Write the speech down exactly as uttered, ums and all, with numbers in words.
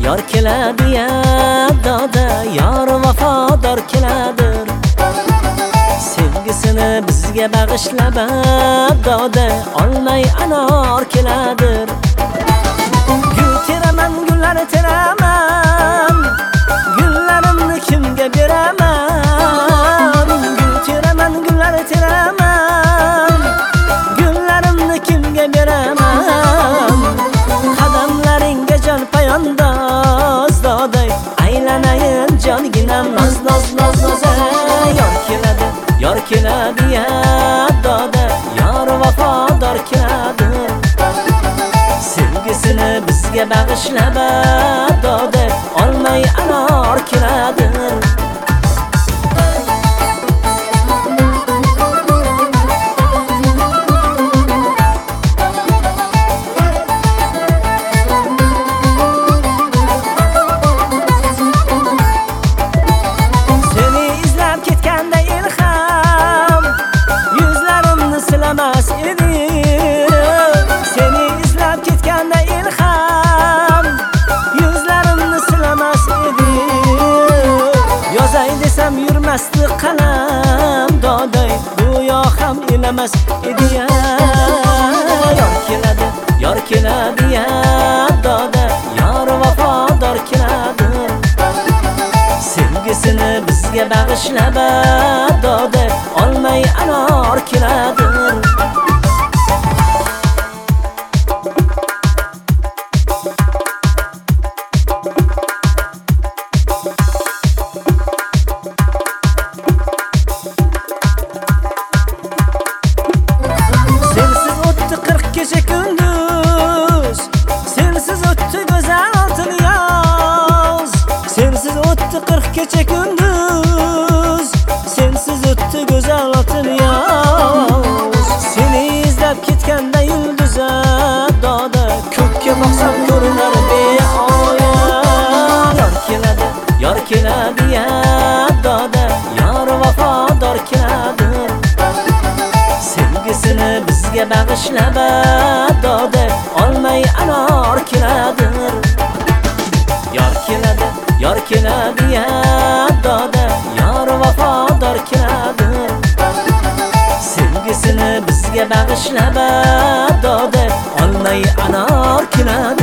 yor keladi ya doda, yor vafodor keladir. Sevgisini bizga bag'ishlab doda, olmay anor keladir. Gul teraman, gullar teraman, gullarimni kimga beraman? Gul teraman, gullar teraman, gullarimni kimga beraman? Qadamlaringga jon poyandoz doday, aylanayin jonginam noz noz noz noz. Yor keladi, yor keladi ya doda, yor vafodor keladi. Sevgisini bizga bag'ishlab doda, olmay anor keladi. Seni izlab ketganda ilham yuzlarimni silamas edi. Seni izlab ketganda ilham yuzlarimni silamas edi. Yozay desam yurmasdi qalam doday, go'yo ham ilamas edi ya. Yor keladi, yor keladi ya doda, yor vafodor keladi. Sevgisini bizga bag'ishlab doda, olmay anor keladi. Sensiz o'tdi qirq kecha kunduz, sensiz o'tdi go'zal oltin yoz. Sensiz o'tdi qirq kecha kunduz, sensiz o'tdi go'zal oltin yoz. Seni izlab ketganda yulduz doda, ko'kka boqsam ko'rinar beoya. Yor keladi, yor keladi ya doda, yor vafodor keladi. Sevgisini bizga bag'ishlab doda, olmay anor keladi. Yor keladi, yor keladi ya doda, yor vafodor keladi. Sevgisini bizga bag'ishlab doda, olmay anor keladi.